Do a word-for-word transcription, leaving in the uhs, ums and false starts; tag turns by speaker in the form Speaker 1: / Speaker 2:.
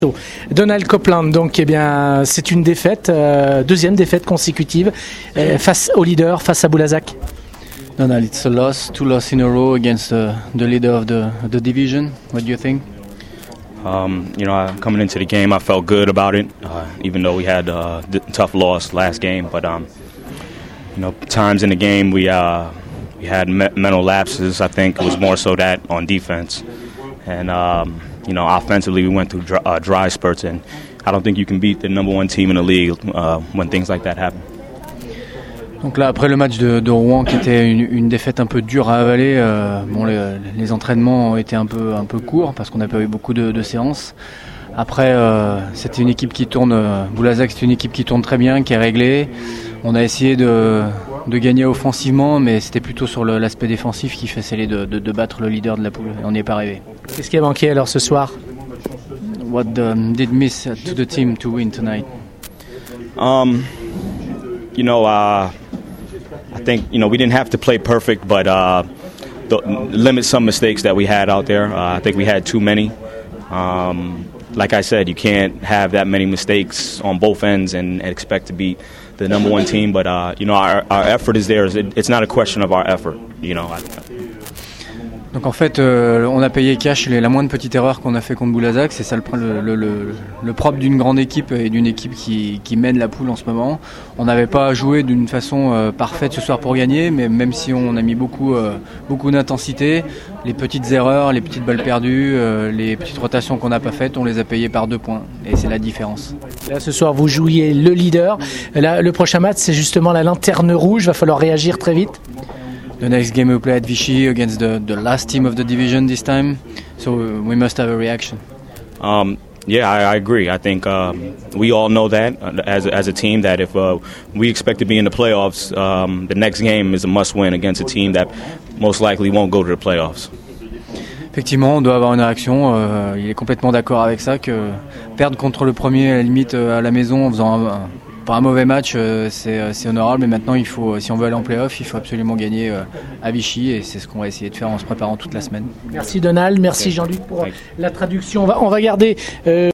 Speaker 1: Donald Copeland, donc eh bien, c'est une défaite, euh, deuxième défaite consécutive euh, face au leader, face à Boulazac.
Speaker 2: Donald, it's a loss, two losses in a row against the, the leader of the, the division. What do you think?
Speaker 3: Um, you know, I, coming into the game, I felt good about it, uh, even though we had a d- tough loss last game. But um, you know, times in the game we uh, we had me- mental lapses. I think it was more so that on defense, and um, you know, offensively we went through dry, uh, dry spurts, and I don't think you can beat the number one team in the league uh, when things like that happen.
Speaker 2: Donc là, après le match de, de Rouen, qui était une, une défaite un peu dure à avaler, euh, bon, les, les entraînements ont été un peu, un peu courts parce qu'on n'a pas eu beaucoup de, de séances. Après, euh, c'était une équipe qui tourne, euh, Boulazac, c'est une équipe qui tourne très bien, qui est réglée. On a essayé de, de gagner offensivement, mais c'était plutôt sur le, l'aspect défensif qui fait sceller de, de, de battre le leader de la poule. Et on n'y est pas arrivé.
Speaker 1: Qu'est-ce qui a manqué alors ce soir?
Speaker 2: What um, did miss to the team to win tonight?
Speaker 3: Um, you know, uh, I think, you know, we didn't have to play perfect, but uh, the, limit some mistakes that we had out there. Uh, I think we had too many. Um, like I said, you can't have that many mistakes on both ends and, and expect to beat the number one team. But, uh, you know, our, our effort is there. It's not a question of our effort, you know. I,
Speaker 2: Donc en fait, euh, on a payé cash les, la moindre petite erreur qu'on a fait contre Boulazac. C'est ça le, le, le, le propre d'une grande équipe et d'une équipe qui, qui mène la poule en ce moment. On n'avait pas joué d'une façon euh, parfaite ce soir pour gagner, mais même si on a mis beaucoup, euh, beaucoup d'intensité, les petites erreurs, les petites balles perdues, euh, les petites rotations qu'on n'a pas faites, on les a payées par deux points. Et c'est la différence.
Speaker 1: Là, ce soir, vous jouiez le leader. Là, le prochain match, c'est justement la lanterne rouge. Il va falloir réagir très vite.
Speaker 2: The next game we play at Vichy against the, the last team of the division this time, so we must have a reaction.
Speaker 3: Um, yeah, I, I agree. I think um, we all know that uh, as, as a team that if uh, we expect to be in the playoffs, um, the next game is a must-win against a team that most likely won't go to the playoffs.
Speaker 2: Effectivement, on doit avoir une réaction. Euh, il est complètement d'accord avec ça, que perdre contre le premier à la limite euh, à la maison en faisant un, un Pas un mauvais match, euh, c'est, c'est honorable, mais maintenant, il faut, si on veut aller en play-off, il faut absolument gagner euh, à Vichy, et c'est ce qu'on va essayer de faire en se préparant toute la semaine.
Speaker 1: Merci Donald, merci Jean-Luc pour la traduction. On va, on va garder... Euh